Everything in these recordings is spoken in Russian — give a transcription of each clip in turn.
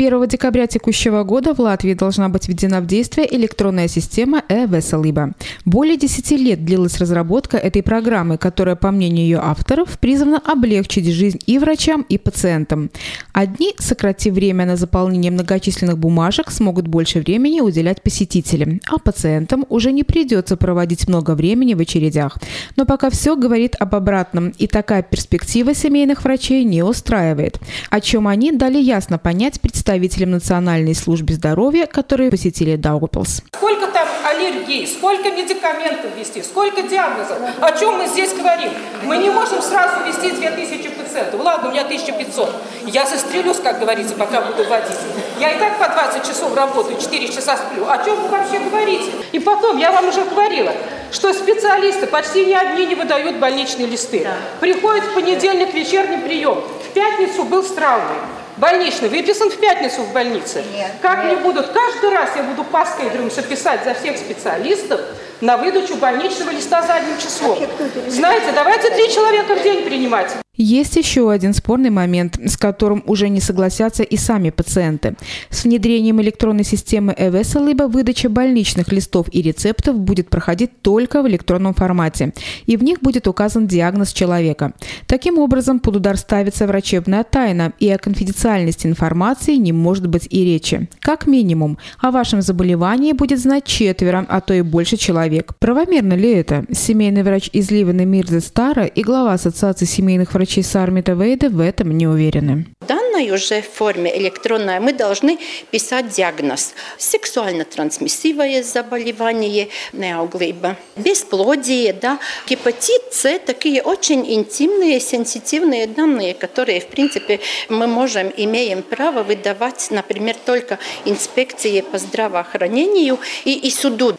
С 1 декабря текущего года в Латвии должна быть введена в действие электронная система e-Veselība. Более 10 лет длилась разработка этой программы, которая, по мнению ее авторов, призвана облегчить жизнь и врачам, и пациентам. Одни, сократив время на заполнение многочисленных бумажек, смогут больше времени уделять посетителям, а пациентам уже не придется проводить много времени в очередях. Но пока все говорит об обратном, и такая перспектива семейных врачей не устраивает, о чем они дали ясно понять представителям Национальной службы здоровья, которые посетили Даугавпилс. Сколько там аллергий, сколько медикаментов ввести, сколько диагнозов, о чем мы здесь говорим? Мы не можем сразу ввести 2000 пациентов. Ладно, у меня 1500. Я застрелюсь, как говорится, пока буду водить. Я и так по 20 часов работаю, 4 часа сплю. О чем вы вообще говорите? И потом, я вам уже говорила, что специалисты почти ни одни не выдают больничные листы. Приходит в понедельник вечерний прием. В пятницу был с травмой. Больничный выписан в пятницу в больнице. Нет, как не будут? Каждый раз я буду по скейдерам писать за всех специалистов на выдачу больничного листа задним числом. Знаете, давайте 3 человека в день принимать. Есть еще один спорный момент, с которым уже не согласятся и сами пациенты. С внедрением электронной системы e-Veselība выдача больничных листов и рецептов будет проходить только в электронном формате, и в них будет указан диагноз человека. Таким образом, под удар ставится врачебная тайна, и о конфиденциальности информации не может быть и речи. Как минимум, о вашем заболевании будет знать 4, а то и больше человек. Правомерно ли это? Семейный врач из Ливена Мирза Стара и глава Ассоциации семейных врачей Сармита Вейда в этом не уверены. В данной уже форме электронной мы должны писать диагноз. Сексуально трансмиссивное заболевание, неауглиба, бесплодие, гепатит С, такие очень интимные, сенситивные данные, которые, в принципе, мы имеем право выдавать, например, только инспекции по здравоохранению и суду.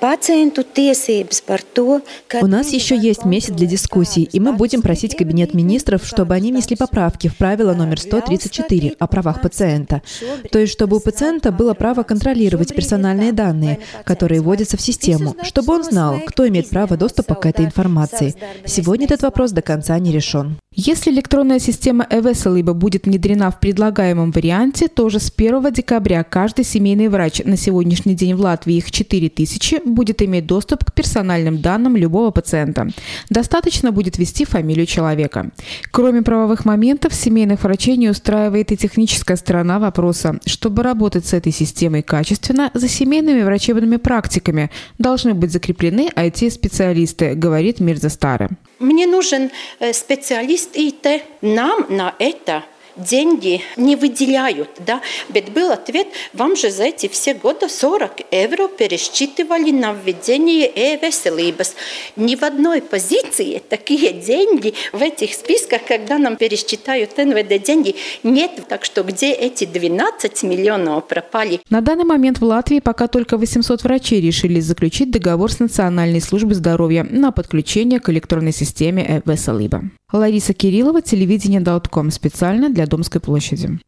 У нас еще есть месяц для дискуссий, и мы будем просить Кабинет министров, чтобы они внесли поправки в правило номер 134 о правах пациента. То есть, чтобы у пациента было право контролировать персональные данные, которые вводятся в систему, чтобы он знал, кто имеет право доступа к этой информации. Сегодня этот вопрос до конца не решен. Если электронная система e-Veselība будет внедрена в предлагаемом варианте, то уже с 1 декабря каждый семейный врач, на сегодняшний день в Латвии их 4000, будет иметь доступ к персональным данным любого пациента. Достаточно будет ввести фамилию человека. Кроме правовых моментов, семейных врачей не устраивает и техническая сторона вопроса. Чтобы работать с этой системой качественно, за семейными врачебными практиками должны быть закреплены IT-специалисты, говорит Мирза Стара. Мне нужен специалист ИТ. Нам на это деньги не выделяют, Ведь был ответ, вам же за эти все годы 40 евро пересчитывали на введение e-Veselības. Ни в одной позиции такие деньги в этих списках, когда нам пересчитают НВД деньги, нет. Так что где эти 12 миллионов пропали? На данный момент в Латвии пока только 800 врачей решили заключить договор с Национальной службой здоровья на подключение к электронной системе e-Veselība. Лариса Кириллова, телевидение Даут.ком, специально для Домской площади.